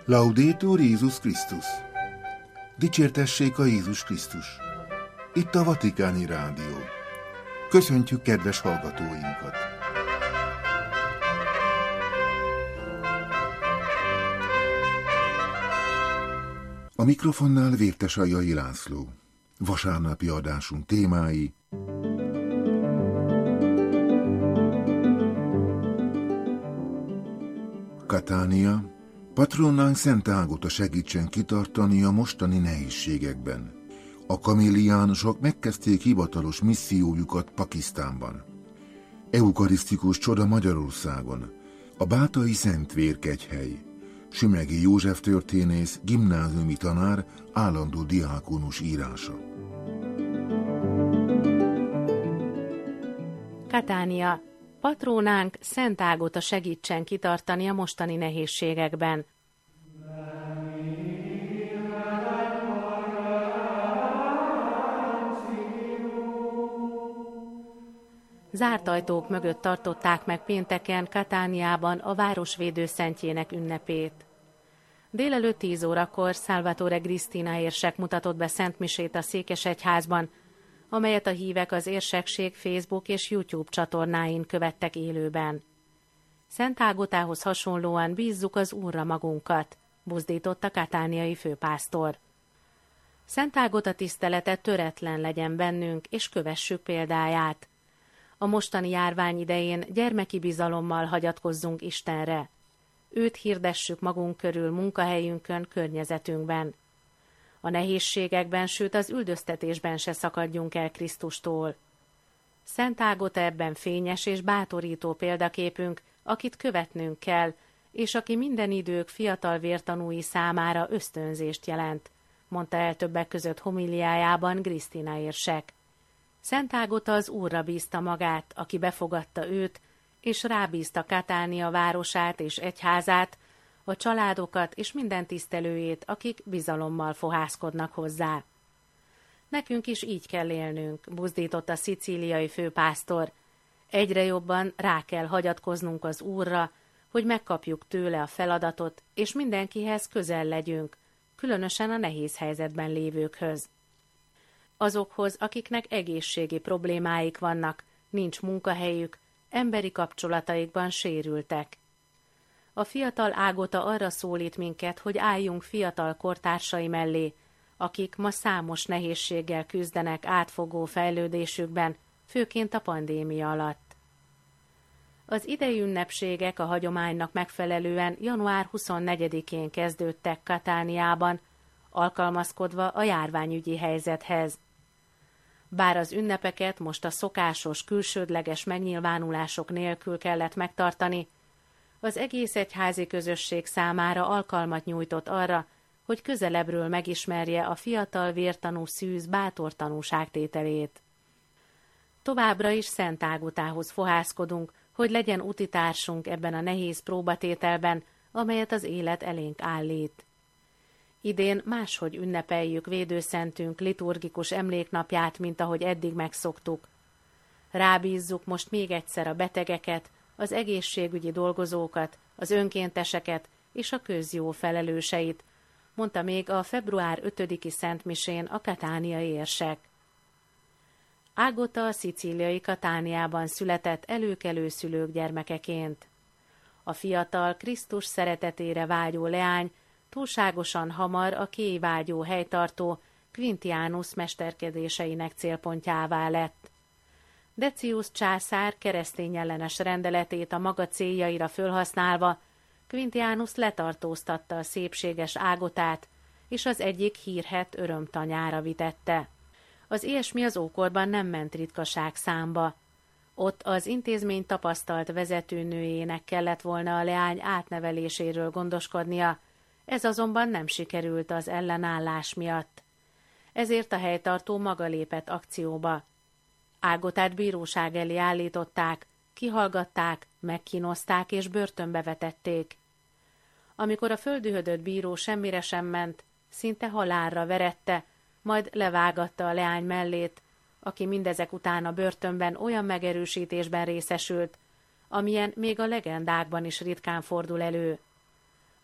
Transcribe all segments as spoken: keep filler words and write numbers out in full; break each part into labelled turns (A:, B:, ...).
A: Laudetur Jézus Krisztus! Dicsértessék a Jézus Krisztus! Itt a Vatikáni Rádió. Köszöntjük kedves hallgatóinkat! A mikrofonnál Vértesajai László. Vasárnapi adásunk témái: Katánia. Patronánk Szent Ágota segítsen kitartani a mostani nehézségekben. A kaméliánusok megkezdték hivatalos missziójukat Pakisztánban. Eukarisztikus csoda Magyarországon. A Bátai Szentvér kegyhely. Sümegi József történész, gimnáziumi tanár, állandó diákonus írása.
B: Katánia. Patrónánk Szent Ágota segítsen kitartani a mostani nehézségekben. Zárt ajtók mögött tartották meg pénteken Katániában a városvédő szentjének ünnepét. Délelőtt tíz órakor Salvatore Cristina érsek mutatott be szentmisét a székesegyházban, amelyet a hívek az érsekség Facebook és YouTube csatornáin követtek élőben. Szent Ágotához hasonlóan bízzuk az Úrra magunkat, buzdított a katániai főpásztor. Szent Ágota tisztelete töretlen legyen bennünk, és kövessük példáját. A mostani járvány idején gyermeki bizalommal hagyatkozzunk Istenre. Őt hirdessük magunk körül, munkahelyünkön, környezetünkben. A nehézségekben, sőt az üldöztetésben se szakadjunk el Krisztustól. Szent Ágota ebben fényes és bátorító példaképünk, akit követnünk kell, és aki minden idők fiatal vértanúi számára ösztönzést jelent, mondta el többek között homiliájában Cristina érsek. Szent Ágota az Úrra bízta magát, aki befogadta őt, és rábízta Katánia városát és egyházát, a családokat és minden tisztelőjét, akik bizalommal fohászkodnak hozzá. Nekünk is így kell élnünk, buzdított a szicíliai főpásztor. Egyre jobban rá kell hagyatkoznunk az Úrra, hogy megkapjuk tőle a feladatot, és mindenkihez közel legyünk, különösen a nehéz helyzetben lévőkhöz. Azokhoz, akiknek egészségi problémáik vannak, nincs munkahelyük, emberi kapcsolataikban sérültek. A fiatal Ágota arra szólít minket, hogy álljunk fiatal kortársai mellé, akik ma számos nehézséggel küzdenek átfogó fejlődésükben, főként a pandémia alatt. Az idei ünnepségek a hagyománynak megfelelően január huszonnegyedikén kezdődtek Katániában, alkalmazkodva a járványügyi helyzethez. Bár az ünnepeket most a szokásos, külsődleges megnyilvánulások nélkül kellett megtartani, az egész egyházi közösség számára alkalmat nyújtott arra, hogy közelebbről megismerje a fiatal vértanú szűz bátor tanúságtételét. Továbbra is Szent Ágotához fohászkodunk, hogy legyen utitársunk ebben a nehéz próbatételben, amelyet az élet elénk állít. Idén máshogy ünnepeljük védőszentünk liturgikus emléknapját, mint ahogy eddig megszoktuk. Rábízzuk most még egyszer a betegeket, az egészségügyi dolgozókat, az önkénteseket és a közjó felelőseit, mondta még a február ötödiki szentmisén a katániai érsek. Ágota a szicíliai Katániában született előkelő szülők gyermekeként. A fiatal, Krisztus szeretetére vágyó leány túlságosan hamar a kéjvágyó helytartó Quintianus mesterkedéseinek célpontjává lett. Decius császár keresztényellenes rendeletét a maga céljaira fölhasználva Quintianus letartóztatta a szépséges Ágotát, és az egyik hírhedt örömtanyára vitette. Az ilyesmi az ókorban nem ment ritkaság számba. Ott az intézmény tapasztalt vezetőnőjének kellett volna a leány átneveléséről gondoskodnia, ez azonban nem sikerült az ellenállás miatt. Ezért a helytartó maga lépett akcióba. Ágotát bíróság elé állították, kihallgatták, megkínozták és börtönbe vetették. Amikor a földühödött bíró semmire sem ment, szinte halálra verette, majd levágatta a leány mellét, aki mindezek után a börtönben olyan megerősítésben részesült, amilyen még a legendákban is ritkán fordul elő.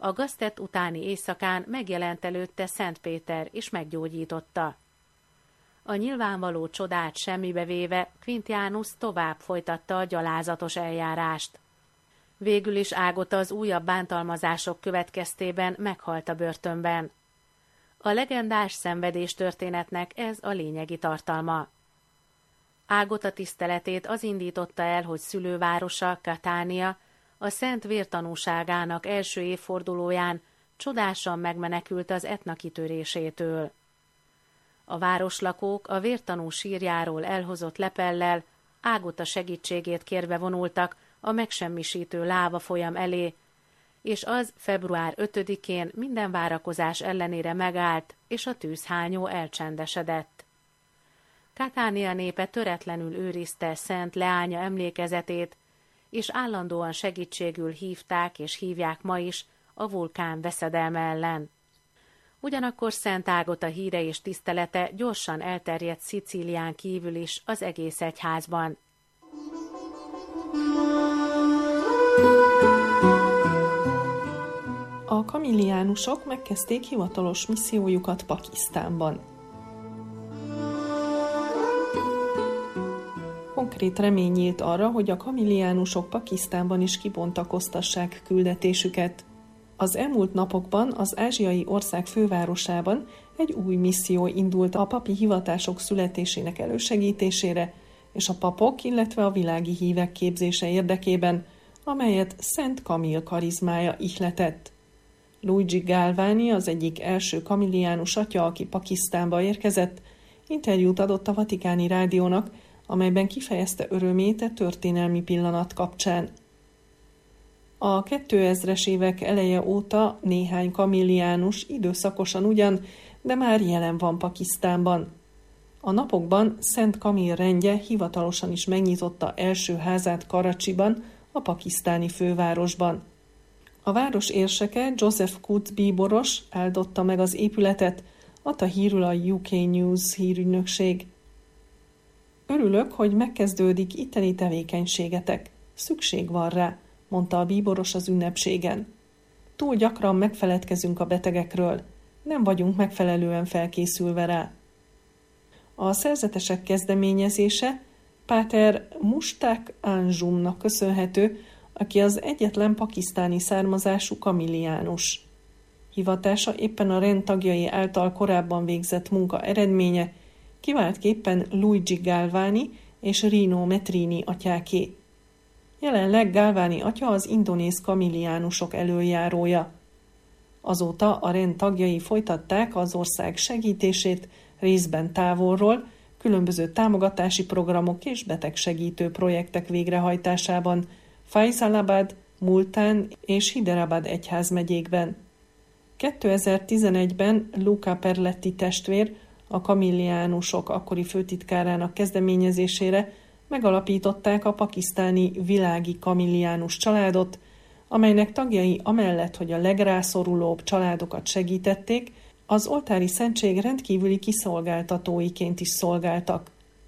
B: A gaztett utáni éjszakán megjelent előtte Szent Péter, és meggyógyította. A nyilvánvaló csodát semmibe véve Quintianus tovább folytatta a gyalázatos eljárást. Végül is Ágota az újabb bántalmazások következtében meghalt a börtönben. A legendás szenvedés történetnek ez a lényegi tartalma. Ágota tiszteletét az indította el, hogy szülővárosa, Catania, a szent vértanúságának első évfordulóján csodásan megmenekült az Etna kitörésétől. A városlakók a vértanú sírjáról elhozott lepellel Ágota segítségét kérve vonultak a megsemmisítő láva folyam elé, és az február ötödikén minden várakozás ellenére megállt, és a tűzhányó elcsendesedett. Catania népe töretlenül őrizte szent leánya emlékezetét, és állandóan segítségül hívták és hívják ma is a vulkán veszedelme ellen. Ugyanakkor Szent Ágota híre és tisztelete gyorsan elterjedt Szicílián kívül is az egész egyházban.
C: A kamilliánusok megkezdték hivatalos missziójukat Pakisztánban. Konkrét remény nyílt arra, hogy a kamilliánusok Pakisztánban is kibontakoztassák küldetésüket. Az elmúlt napokban az ázsiai ország fővárosában egy új misszió indult a papi hivatások születésének elősegítésére és a papok, illetve a világi hívek képzése érdekében, amelyet Szent Kamil karizmája ihletett. Luigi Galvani, az egyik első kamilliánus atya, aki Pakisztánba érkezett, interjút adott a Vatikáni Rádiónak, amelyben kifejezte örömét a történelmi pillanat kapcsán. A kétezres évek eleje óta néhány kamilliánus időszakosan ugyan, de már jelen van Pakisztánban. A napokban Szent Kamil rendje hivatalosan is megnyitotta első házát Karacsiban, a pakisztáni fővárosban. A város érseke Joseph Kutz bíboros áldotta meg az épületet, adta hírül a U K News hírügynökség. Örülök, hogy megkezdődik itteni tevékenységetek. Szükség van rá, mondta a bíboros az ünnepségen. Túl gyakran megfeledkezünk a betegekről, nem vagyunk megfelelően felkészülve rá. A szerzetesek kezdeményezése Páter Musták Anjumnak köszönhető, aki az egyetlen pakisztáni származású kamilliánus. Hivatása éppen a rend tagjai által korábban végzett munka eredménye, kiváltképpen Luigi Galvani és Rino Metrini atyáké. Jelenleg Galvani atya az indonéz kamilliánusok elöljárója. Azóta a rend tagjai folytatták az ország segítését részben távolról, különböző támogatási programok és betegsegítő projektek végrehajtásában Faisalabad, Multán és Hyderabad egyházmegyékben. kétezer-tizenegyben Luca Perletti testvér a kamilliánusok akkori főtitkárának kezdeményezésére megalapították a pakisztáni világi kamilliánus családot, amelynek tagjai amellett, hogy a legrászorulóbb családokat segítették, az oltári szentség rendkívüli kiszolgáltatóiként is szolgáltak.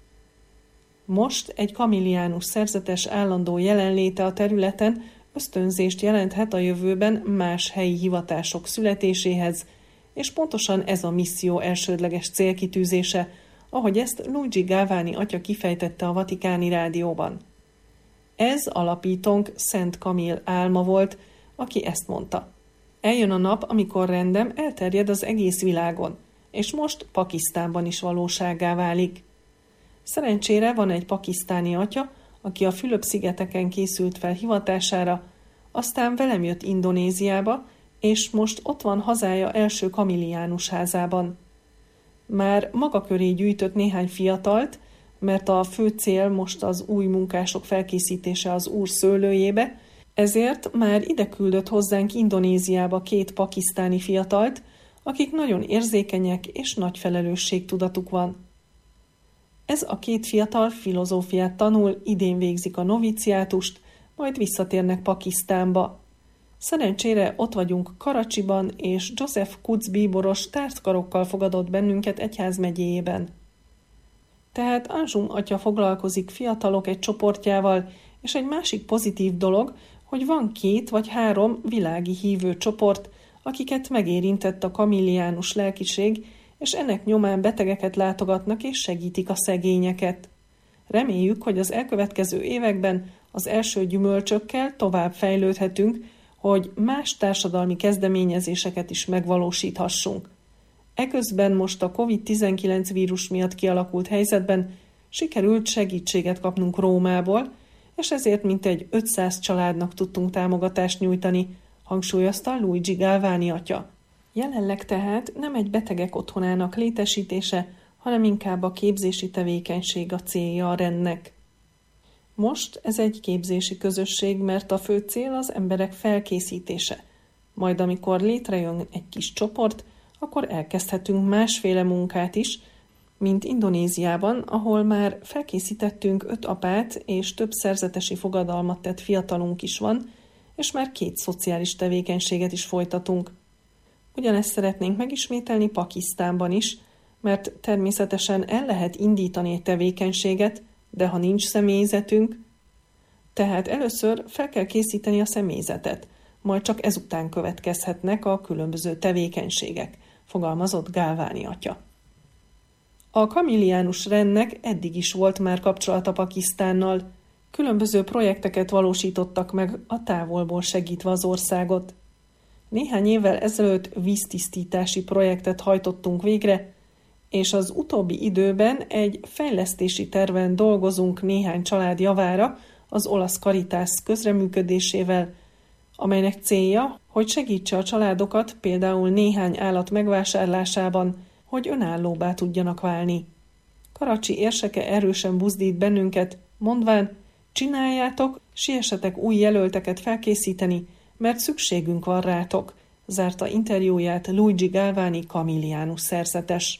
C: Most egy kamilliánus szerzetes állandó jelenléte a területen ösztönzést jelenthet a jövőben más helyi hivatások születéséhez, és pontosan ez a misszió elsődleges célkitűzése, ahogy ezt Luigi Galvani atya kifejtette a Vatikáni Rádióban. Ez alapítónk Szent Kamil álma volt, aki ezt mondta. Eljön a nap, amikor rendem elterjed az egész világon, és most Pakisztánban is valósággá válik. Szerencsére van egy pakisztáni atya, aki a Fülöp-szigeteken készült fel hivatására, aztán velem jött Indonéziába, és most ott van hazája első kamilliánus házában. Már maga köré gyűjtött néhány fiatalt, mert a fő cél most az új munkások felkészítése az úr szőlőjébe, ezért már ide küldött hozzánk Indonéziába két pakisztáni fiatalt, akik nagyon érzékenyek és nagy felelősségtudatuk van. Ez a két fiatal filozófiát tanul, idén végzik a noviciátust, majd visszatérnek Pakisztánba. Szerencsére ott vagyunk Karacsiban, és Joseph Kutz bíboros tártkarokkal fogadott bennünket egyházmegyéjében. Tehát Anjum atya foglalkozik fiatalok egy csoportjával, és egy másik pozitív dolog, hogy van két vagy három világi hívő csoport, akiket megérintett a kamilliánus lelkiség, és ennek nyomán betegeket látogatnak és segítik a szegényeket. Reméljük, hogy az elkövetkező években az első gyümölcsökkel tovább fejlődhetünk, hogy más társadalmi kezdeményezéseket is megvalósíthassunk. Eközben most a kovid tizenkilenc vírus miatt kialakult helyzetben sikerült segítséget kapnunk Rómából, és ezért mintegy ötszáz családnak tudtunk támogatást nyújtani, hangsúlyozta Luigi Galvani atya. Jelenleg tehát nem egy betegek otthonának létesítése, hanem inkább a képzési tevékenység a célja a rendnek. Most ez egy képzési közösség, mert a fő cél az emberek felkészítése. Majd amikor létrejön egy kis csoport, akkor elkezdhetünk másféle munkát is, mint Indonéziában, ahol már felkészítettünk öt apát, és több szerzetesi fogadalmat tett fiatalunk is van, és már két szociális tevékenységet is folytatunk. Ugyanezt szeretnénk megismételni Pakisztánban is, mert természetesen el lehet indítani egy tevékenységet, de ha nincs személyzetünk, tehát először fel kell készíteni a személyzetet, majd csak ezután következhetnek a különböző tevékenységek, fogalmazott Galvani atya. A kamilliánus rendnek eddig is volt már kapcsolata Pakisztánnal, különböző projekteket valósítottak meg a távolból segítve az országot. Néhány évvel ezelőtt víztisztítási projektet hajtottunk végre, és az utóbbi időben egy fejlesztési terven dolgozunk néhány család javára az olasz Caritas közreműködésével, amelynek célja, hogy segítse a családokat például néhány állat megvásárlásában, hogy önállóbbá tudjanak válni. Karacsi érseke erősen buzdít bennünket, mondván, csináljátok, siessetek új jelölteket felkészíteni, mert szükségünk van rátok, zárta interjúját Luigi Galvani kamilliánus szerzetes.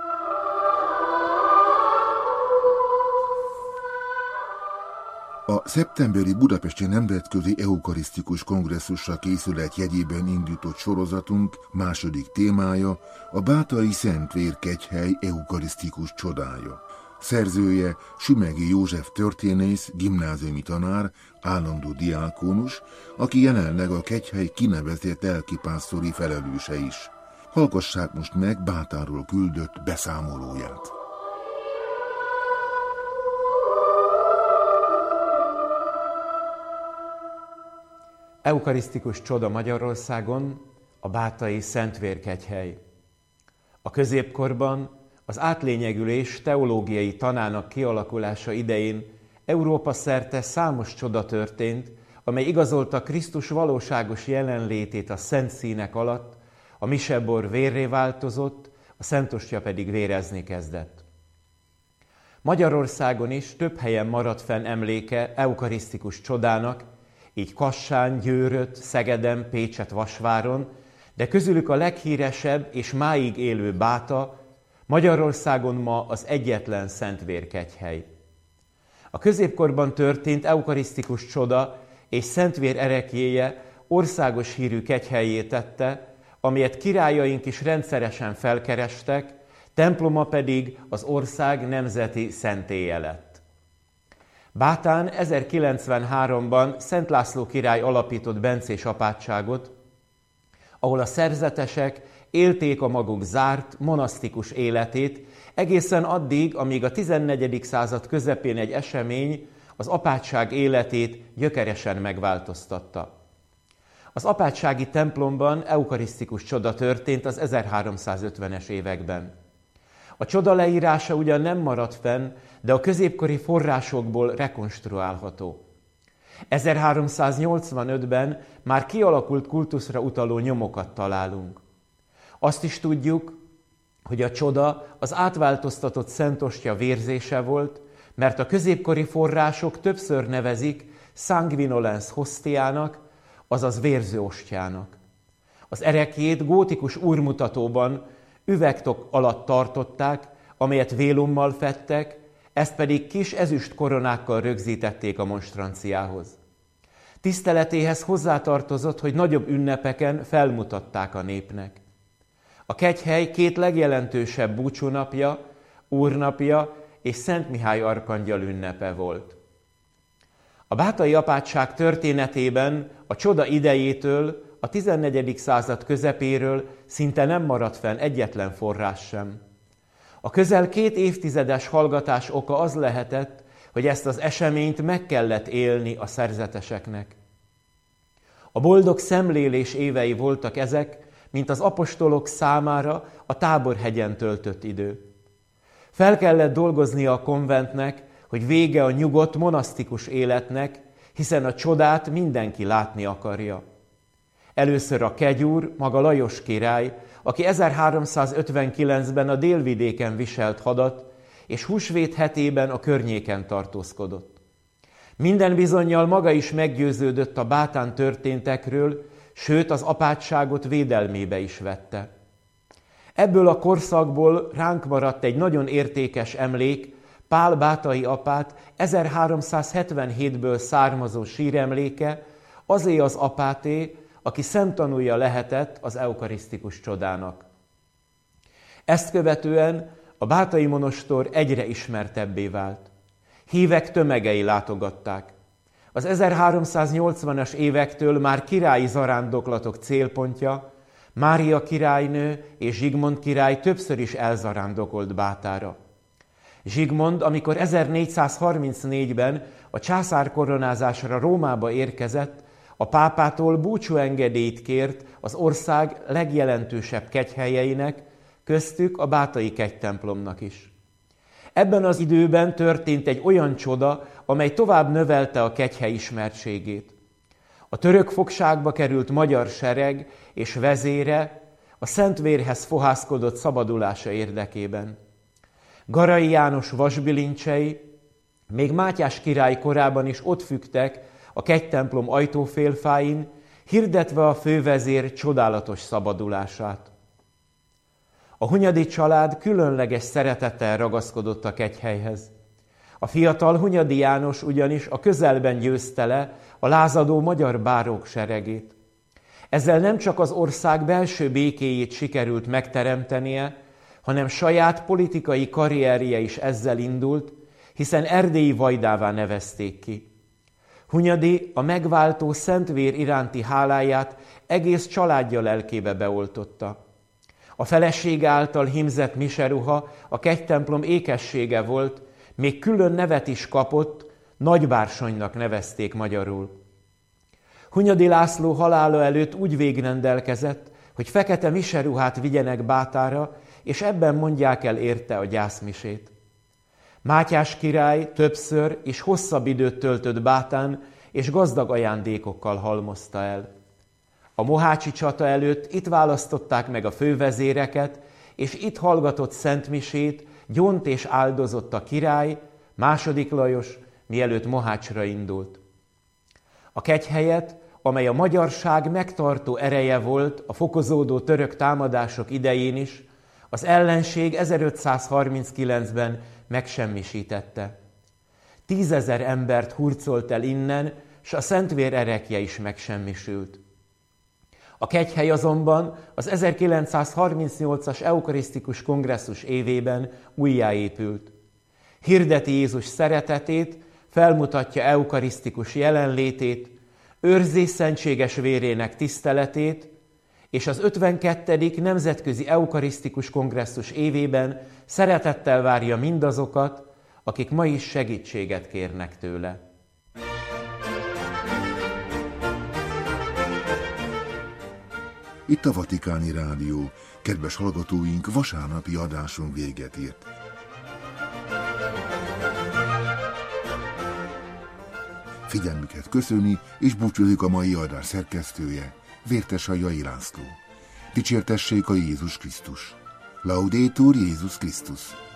A: A szeptemberi budapesti nemzetközi eukarisztikus kongresszusra készület jegyében indított sorozatunk második témája a Bátai Szentvér kegyhely eukarisztikus csodája. Szerzője Sümegi József történész, gimnáziumi tanár, állandó diákónus, aki jelenleg a kegyhely kinevezett lelkipásztori felelőse is. Hallgassák most meg Bátáról küldött beszámolóját.
D: Eukarisztikus csoda Magyarországon a Bátai Szentvér kegyhely. A középkorban az átlényegülés teológiai tanának kialakulása idején Európa szerte számos csoda történt, amely igazolta Krisztus valóságos jelenlétét a szent színek alatt, a misebor vérré változott, a szentostya pedig vérezni kezdett. Magyarországon is több helyen maradt fenn emléke eukarisztikus csodának, így Kassán, Győrött, Szegeden, Pécset-Vasváron, de közülük a leghíresebb és máig élő Báta, Magyarországon ma az egyetlen szentvérkegyhely. A középkorban történt eukarisztikus csoda és szentvér ereklyéje országos hírű kegyhellyé tette, amelyet királyaink is rendszeresen felkerestek, temploma pedig az ország nemzeti szentélye lett. Bátán ezerkilencvenháromban Szent László király alapított bencés apátságot, ahol a szerzetesek élték a maguk zárt, monasztikus életét, egészen addig, amíg a tizennegyedik század közepén egy esemény az apátság életét gyökeresen megváltoztatta. Az apátsági templomban eukarisztikus csoda történt az ezerháromszázötvenes években. A csoda leírása ugyan nem maradt fenn, de a középkori forrásokból rekonstruálható. ezerháromszáznyolcvanötben már kialakult kultuszra utaló nyomokat találunk. Azt is tudjuk, hogy a csoda az átváltoztatott szentostya vérzése volt, mert a középkori források többször nevezik sanguinolens hostiának, azaz vérző ostyának. Az ereklyét gótikus úrmutatóban üvegtok alatt tartották, amelyet vélummal fedtek, ezt pedig kis ezüst koronákkal rögzítették a monstranciához. Tiszteletéhez hozzátartozott, hogy nagyobb ünnepeken felmutatták a népnek. A kegyhely két legjelentősebb búcsúnapja, úrnapja és Szent Mihály arkangyal ünnepe volt. A bátai apátság történetében a csoda idejétől, a tizennegyedik század közepéről szinte nem maradt fenn egyetlen forrás sem. A közel két évtizedes hallgatás oka az lehetett, hogy ezt az eseményt meg kellett élni a szerzeteseknek. A boldog szemlélés évei voltak ezek, mint az apostolok számára a Táborhegyen töltött idő. Fel kellett dolgoznia a konventnek, hogy vége a nyugodt monasztikus életnek, hiszen a csodát mindenki látni akarja. Először a kegyúr, maga Lajos király, aki ezerháromszázötvenkilencben a délvidéken viselt hadat, és húsvét hetében a környéken tartózkodott. Minden bizonnyal maga is meggyőződött a bátán történtekről, sőt az apátságot védelmébe is vette. Ebből a korszakból ránk maradt egy nagyon értékes emlék, Pál bátai apát ezerháromszázhetvenhétből származó síremléke, azé az apáté, aki szemtanúja lehetett az eukarisztikus csodának. Ezt követően a bátai monostor egyre ismertebbé vált. Hívek tömegei látogatták. Az ezerháromszáznyolcvanas évektől már királyi zarándoklatok célpontja, Mária királynő és Zsigmond király többször is elzarándokolt Bátára. Zsigmond, amikor ezernégyszázharmincnégyben a császár koronázásra Rómába érkezett, a pápától búcsúengedélyt kért az ország legjelentősebb kegyhelyeinek, köztük a bátai kegytemplomnak is. Ebben az időben történt egy olyan csoda, amely tovább növelte a kegyhely ismertségét. A török fogságba került magyar sereg és vezére a Szentvérhez fohászkodott szabadulása érdekében. Garai János vasbilincsei még Mátyás király korában is ott függtek a kegytemplom ajtófélfáin, hirdetve a fővezér csodálatos szabadulását. A Hunyadi család különleges szeretettel ragaszkodott a kegyhelyhez. A fiatal Hunyadi János ugyanis a közelben győzte le a lázadó magyar bárók seregét. Ezzel nem csak az ország belső békéjét sikerült megteremtenie, hanem saját politikai karrierje is ezzel indult, hiszen erdélyi vajdává nevezték ki. Hunyadi a megváltó Szentvér iránti háláját egész családja lelkébe beoltotta. A felesége által hímzett miseruha a kegytemplom ékessége volt, még külön nevet is kapott, Nagybársonynak nevezték magyarul. Hunyadi László halála előtt úgy végrendelkezett, hogy fekete miseruhát vigyenek Bátára, és ebben mondják el érte a gyászmisét. Mátyás király többször és hosszabb időt töltött Bátán, és gazdag ajándékokkal halmozta el. A mohácsi csata előtt itt választották meg a fővezéreket, és itt hallgatott szentmisét, gyónt és áldozott a király, második Lajos, mielőtt Mohácsra indult. A kegyhelyet, amely a magyarság megtartó ereje volt a fokozódó török támadások idején is, az ellenség ezerötszázharminckilencben megsemmisítette. Tízezer embert hurcolt el innen, s a Szentvér erekje is megsemmisült. A kegyhely azonban az ezerkilencszázharmincnyolcas eukarisztikus kongresszus évében újjáépült. Hirdeti Jézus szeretetét, felmutatja eukarisztikus jelenlétét, őrzi szentséges vérének tiszteletét, és az ötvenkettedik Nemzetközi Eukarisztikus Kongresszus évében szeretettel várja mindazokat, akik ma is segítséget kérnek tőle.
A: Itt a Vatikáni Rádió. Kedves hallgatóink, vasárnapi adásunk véget ért. Figyelmüket köszöni és búcsúzik a mai adás szerkesztője, Vértesai László. Dicsértessék a Jézus Krisztus! Laudetur Jézus Krisztus!